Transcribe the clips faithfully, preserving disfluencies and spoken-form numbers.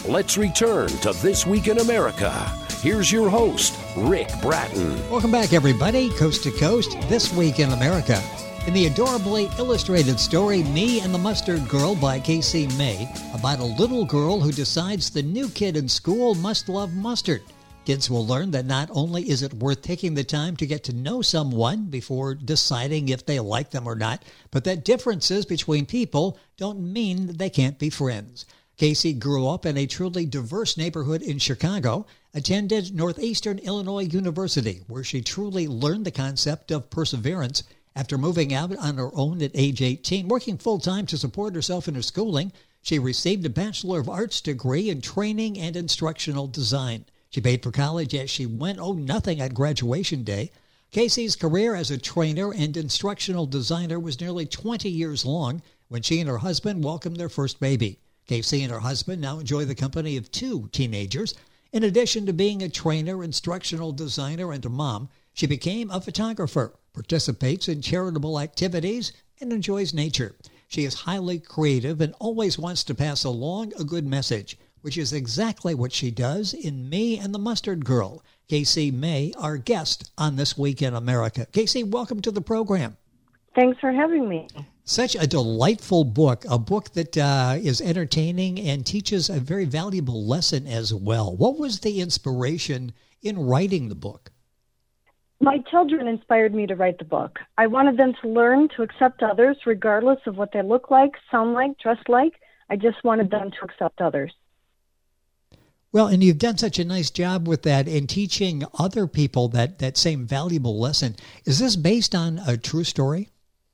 Let's return to This Week in America. Here's your host, Rick Bratton. Welcome back, everybody, coast to coast, This Week in America. In the adorably illustrated story, Me and the Mustard Girl by Casey May, about a little girl who decides the new kid in school must love mustard. Kids will learn that not only is it worth taking the time to get to know someone before deciding if they like them or not, but that differences between people don't mean that they can't be friends. Casey grew up in a truly diverse neighborhood in Chicago, attended Northeastern Illinois University, where she truly learned the concept of perseverance. After moving out on her own at age eighteen, working full-time to support herself in her schooling, she received a Bachelor of Arts degree in training and instructional design. She paid for college as she went, oh, nothing at graduation day. Casey's career as a trainer and instructional designer was nearly twenty years long when she and her husband welcomed their first baby. Casey and her husband now enjoy the company of two teenagers. In addition to being a trainer, instructional designer, and a mom, she became a photographer, participates in charitable activities, and enjoys nature. She is highly creative and always wants to pass along a good message, which is exactly what she does in Me and the Mustard Girl. Casey May, our guest on This Week in America. Casey, welcome to the program. Thanks for having me. Such a delightful book, a book that uh, is entertaining and teaches a very valuable lesson as well. What was the inspiration in writing the book? My children inspired me to write the book. I wanted them to learn to accept others regardless of what they look like, sound like, dress like. I just wanted them to accept others. Well, and you've done such a nice job with that in teaching other people that, that same valuable lesson. Is this based on a true story?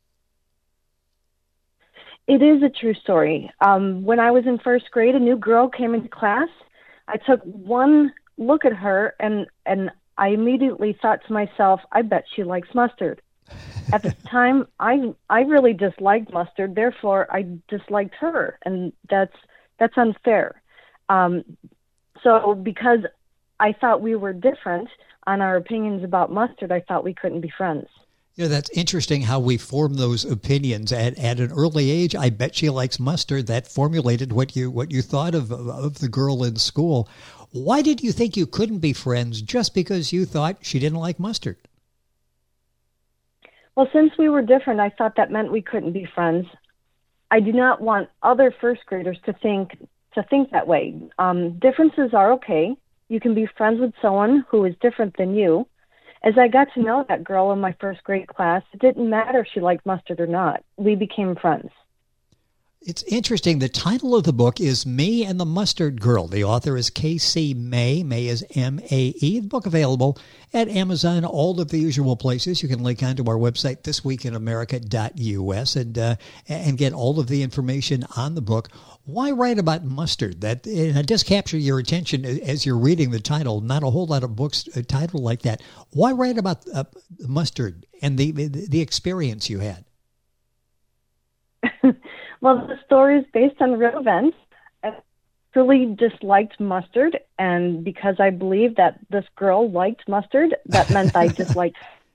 It is a true story. Um, when I was in first grade, a new girl came into class. I took one look at her, and, and I immediately thought to myself, I bet she likes mustard. At the time, I I really disliked mustard, therefore I disliked her, and that's that's unfair. Um, so because I thought we were different on our opinions about mustard, I thought we couldn't be friends. You know, that's interesting how we form those opinions at, at an early age. I bet she likes mustard. That formulated what you what you thought of of the girl in school. Why did you think you couldn't be friends just because you thought she didn't like mustard? Well, since we were different, I thought that meant we couldn't be friends. I do not want other first graders to think to think that way. Um, differences are okay. You can be friends with someone who is different than you. As I got to know that girl in my first grade class, it didn't matter if she liked mustard or not. We became friends. It's interesting. The title of the book is Me and the Mustard Girl. The author is Casey May. May is M A E. The book available at Amazon, all of the usual places. You can link onto our website, this week in america dot U S, and uh, and get all of the information on the book. Why write about mustard? That and it does capture your attention as you're reading the title. Not a whole lot of books uh, titled like that. Why write about uh, mustard and the, the the experience you had? Well, the story is based on real events. I truly disliked mustard, and because I believed that this girl liked mustard, that meant I disliked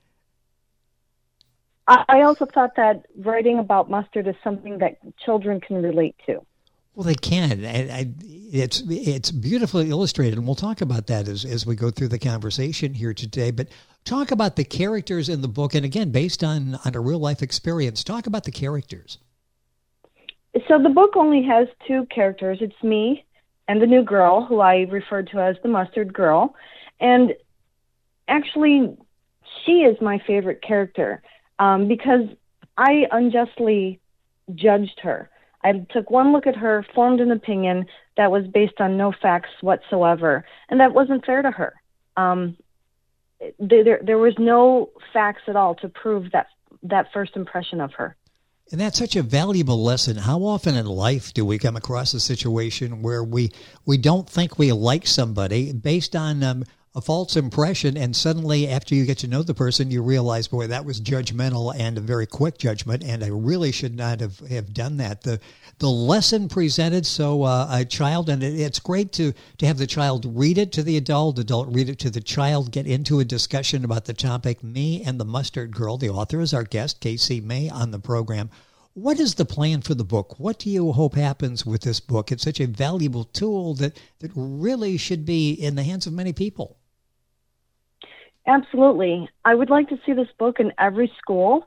her. I also thought that writing about mustard is something that children can relate to. Well, they can. And I, it's it's beautifully illustrated, and we'll talk about that as, as we go through the conversation here today. But talk about the characters in the book, and again, based on, on a real-life experience, talk about the characters. So the book only has two characters. It's me and the new girl, who I refer to as the Mustard Girl. And actually, she is my favorite character um, because I unjustly judged her. I took one look at her, formed an opinion that was based on no facts whatsoever, and that wasn't fair to her. Um, there, there was no facts at all to prove that that first impression of her. And that's such a valuable lesson. How often in life do we come across a situation where we we don't think we like somebody based on um, a false impression, and suddenly after you get to know the person, you realize, boy, that was judgmental and a very quick judgment, and I really should not have, have done that. The the lesson presented, so uh, a child, and it, it's great to, to have the child read it to the adult, adult read it to the child, get into a discussion about the topic. Me and the Mustard Girl. The author is our guest, Casey May, on the program. What is the plan for the book? What do you hope happens with this book? It's such a valuable tool that, that really should be in the hands of many people. Absolutely. I would like to see this book in every school.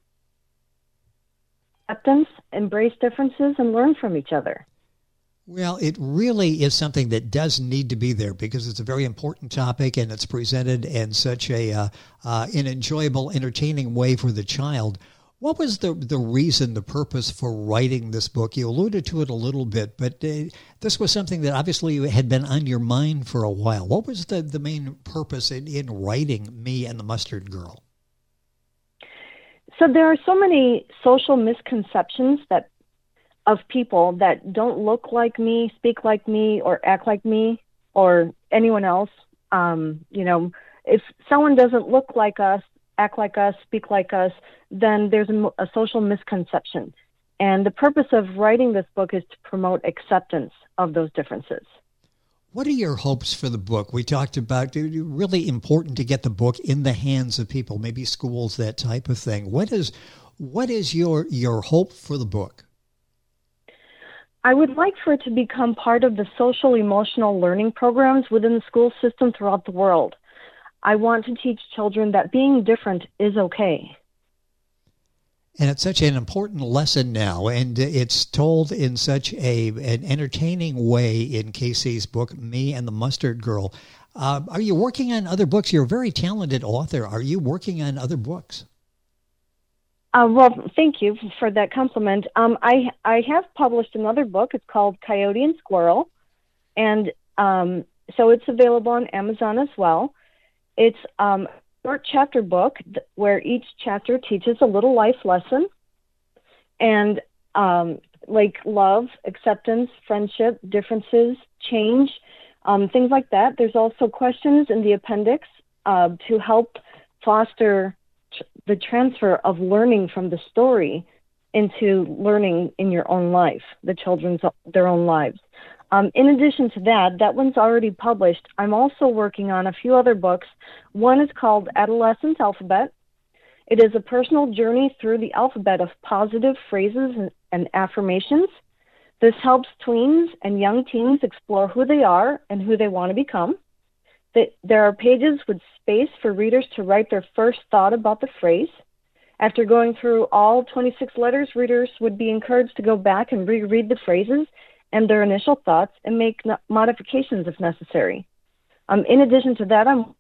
Acceptance, embrace differences, and learn from each other. Well, it really is something that does need to be there because it's a very important topic and it's presented in such a uh, uh, an enjoyable, entertaining way for the child. What was the the reason, the purpose for writing this book? You alluded to it a little bit, but uh, this was something that obviously had been on your mind for a while. What was the, the main purpose in, in writing Me and the Mustard Girl? So there are so many social misconceptions that of people that don't look like me, speak like me, or act like me, or anyone else. Um, you know, if someone doesn't look like us, act like us, speak like us, then there's a, a social misconception. And the purpose of writing this book is to promote acceptance of those differences. What are your hopes for the book? We talked about it really important to get the book in the hands of people, maybe schools, that type of thing. What is what is your your hope for the book? I would like for it to become part of the social emotional learning programs within the school system throughout the world. I want to teach children that being different is okay. And it's such an important lesson now, and it's told in such a an entertaining way in Casey's book, Me and the Mustard Girl. Uh, are you working on other books? You're a very talented author. Are you working on other books? Uh, well, thank you for that compliment. Um, I I have published another book. It's called Coyote and Squirrel, and um, so it's available on Amazon as well. It's um, a short chapter book th- where each chapter teaches a little life lesson, and um, like love, acceptance, friendship, differences, change, um, things like that. There's also questions in the appendix uh, to help foster the transfer of learning from the story into learning in your own life, the children's their own lives. Um, in addition to that, that one's already published. I'm also working on a few other books. One is called Adolescent Alphabet. It is a personal journey through the alphabet of positive phrases and, and affirmations. This helps tweens and young teens explore who they are and who they want to become. There are pages with space for readers to write their first thought about the phrase. After going through all twenty-six letters, readers would be encouraged to go back and reread the phrases and their initial thoughts and make modifications if necessary. Um, in addition to that, I'm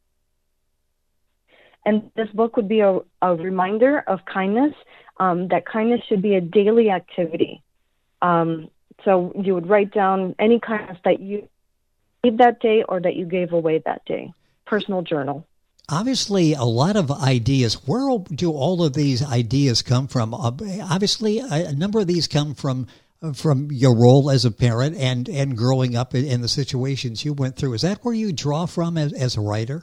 and this book would be a, a reminder of kindness, um, that kindness should be a daily activity. Um, so you would write down any kindness that you that day or that you gave away that day. Personal journal. Obviously, a lot of ideas. Where do all of these ideas come from? Obviously, a number of these come from from your role as a parent and, and growing up in, in the situations you went through. Is that where you draw from as, as a writer?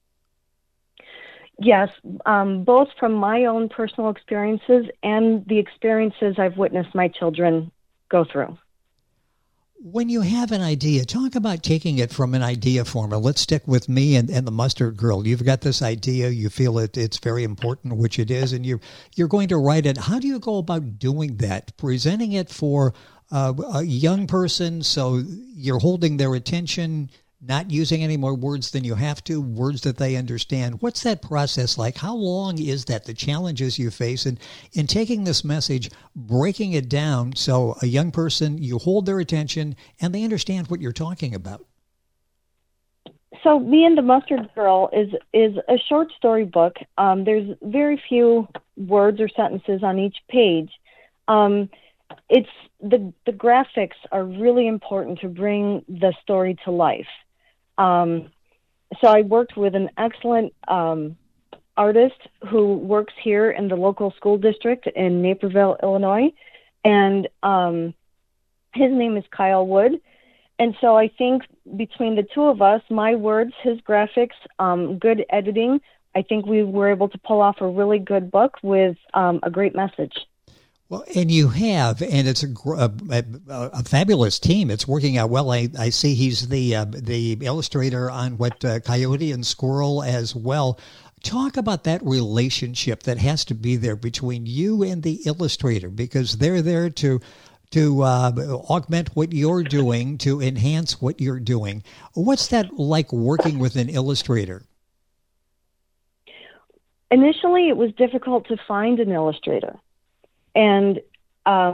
Yes, um, both from my own personal experiences and the experiences I've witnessed my children go through. When you have an idea, talk about taking it from an idea form. Let's stick with Me and, and the Mustard Girl. You've got this idea, you feel it, it's very important, which it is, and you're, you're going to write it. How do you go about doing that? Presenting it for uh, a young person so you're holding their attention, not using any more words than you have to, words that they understand. What's that process like? How long is that, the challenges you face in, in taking this message, breaking it down so a young person, you hold their attention and they understand what you're talking about? So Me and the Mustard Girl is is a short story book. Um, there's very few words or sentences on each page. Um, it's the the graphics are really important to bring the story to life. Um, so I worked with an excellent um, artist who works here in the local school district in Naperville, Illinois, and um, his name is Kyle Wood. And so I think between the two of us, my words, his graphics, um, good editing, I think we were able to pull off a really good book with um, a great message. Well, and you have, and it's a, a, a fabulous team. It's working out well. I, I see he's the uh, the illustrator on what uh, Coyote and Squirrel as well. Talk about that relationship that has to be there between you and the illustrator, because they're there to to uh, augment what you're doing, to enhance what you're doing. What's that like working with an illustrator? Initially, it was difficult to find an illustrator, and uh,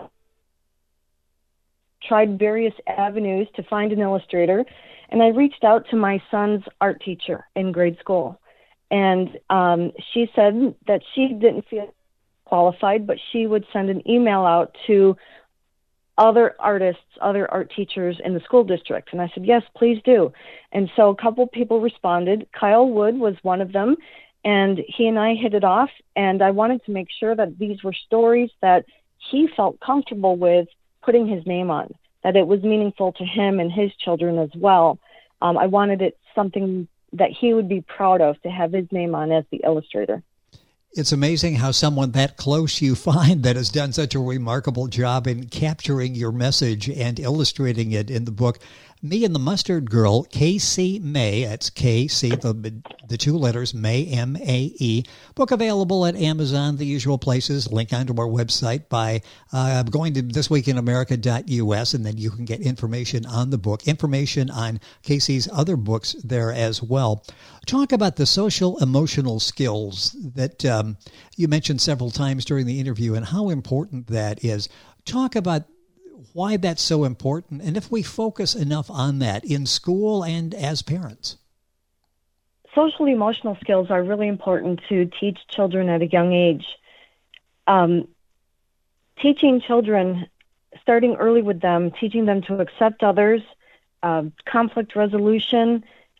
tried various avenues to find an illustrator. And I reached out to my son's art teacher in grade school, and um, she said that she didn't feel qualified, but she would send an email out to other artists, other art teachers in the school district. And I said, yes, please do. And so a couple people responded. Kyle Wood was one of them, and he and I hit it off. And I wanted to make sure that these were stories that he felt comfortable with putting his name on, that it was meaningful to him and his children as well. Um, I wanted it something that he would be proud of, to have his name on as the illustrator. It's amazing how someone that close you find that has done such a remarkable job in capturing your message and illustrating it in the book. Me and the Mustard Girl, K C May, that's K C, the, the two letters, May, M A E. Book available at Amazon, the usual places. Link onto our website by uh, going to this week in america dot U S, and then you can get information on the book, information on Casey's other books there as well. Talk about the social emotional skills that um, you mentioned several times during the interview and how important that is. Talk about why that's so important, and if we focus enough on that in school and as parents. Social emotional skills are really important to teach children at a young age. Um, teaching children, starting early with them, teaching them to accept others, uh, conflict resolution,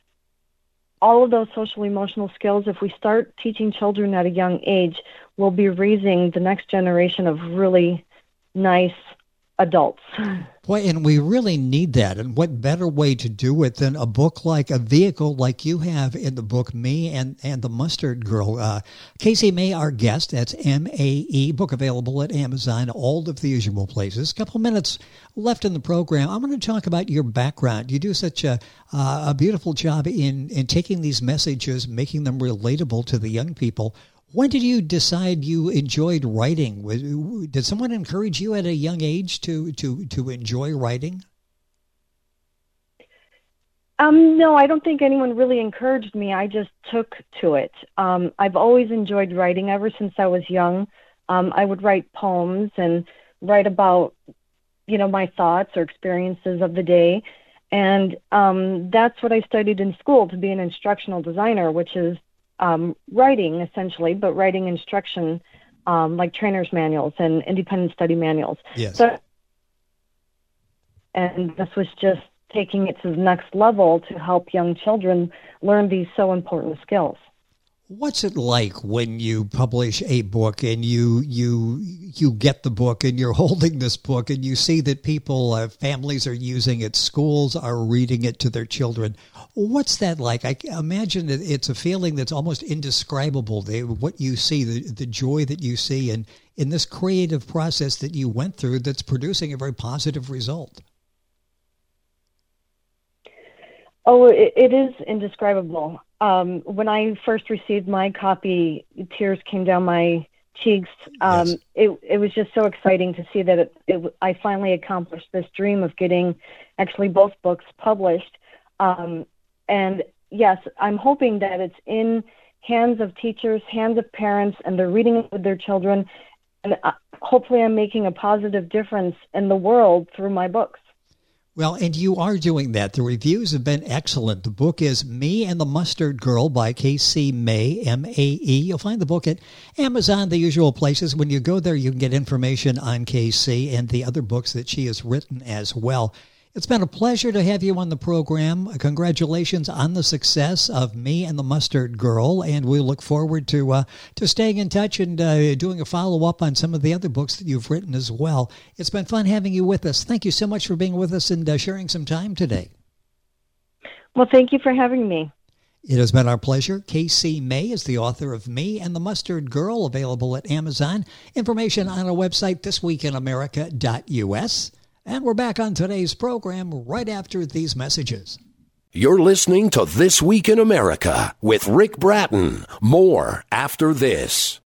all of those social emotional skills, if we start teaching children at a young age, we'll be raising the next generation of really nice adults. Boy, and we really need that. And what better way to do it than a book like a vehicle like you have in the book, Me and, and the Mustard Girl. Uh, Casey May, our guest, that's M A E, book available at Amazon, all of the usual places. A couple minutes left in the program. I'm going to talk about your background. You do such a, uh, a beautiful job in, in taking these messages, making them relatable to the young people. When did you decide you enjoyed writing? Did someone encourage you at a young age to, to, to enjoy writing? Um, no, I don't think anyone really encouraged me. I just took to it. Um, I've always enjoyed writing ever since I was young. Um, I would write poems and write about, you know, my thoughts or experiences of the day. And um, that's what I studied in school, to be an instructional designer, which is Um, writing essentially, but writing instruction, um, like trainer's manuals and independent study manuals. Yes. So, and this was just taking it to the next level to help young children learn these so important skills. What's it like when you publish a book and you you you get the book and you're holding this book and you see that people, uh, families are using it, schools are reading it to their children? What's that like? I imagine that it's a feeling that's almost indescribable. The, what you see, the, the joy that you see in, in this creative process that you went through that's producing a very positive result. Oh, it, it is indescribable. Um, when I first received my copy, tears came down my cheeks. Um, yes. it, it was just so exciting to see that it, it, I finally accomplished this dream of getting actually both books published. Um, and yes, I'm hoping that it's in hands of teachers, hands of parents, and they're reading it with their children. And uh, hopefully I'm making a positive difference in the world through my books. Well, and you are doing that. The reviews have been excellent. The book is Me and the Mustard Girl by K C May, M A E. You'll find the book at Amazon, the usual places. When you go there, you can get information on K C and the other books that she has written as well. It's been a pleasure to have you on the program. Congratulations on the success of Me and the Mustard Girl, and we look forward to uh, to staying in touch and uh, doing a follow-up on some of the other books that you've written as well. It's been fun having you with us. Thank you so much for being with us and uh, sharing some time today. Well, thank you for having me. It has been our pleasure. K C May is the author of Me and the Mustard Girl, available at Amazon. Information on our website, this week in america dot U S. And we're back on today's program right after these messages. You're listening to This Week in America with Rick Bratton. More after this.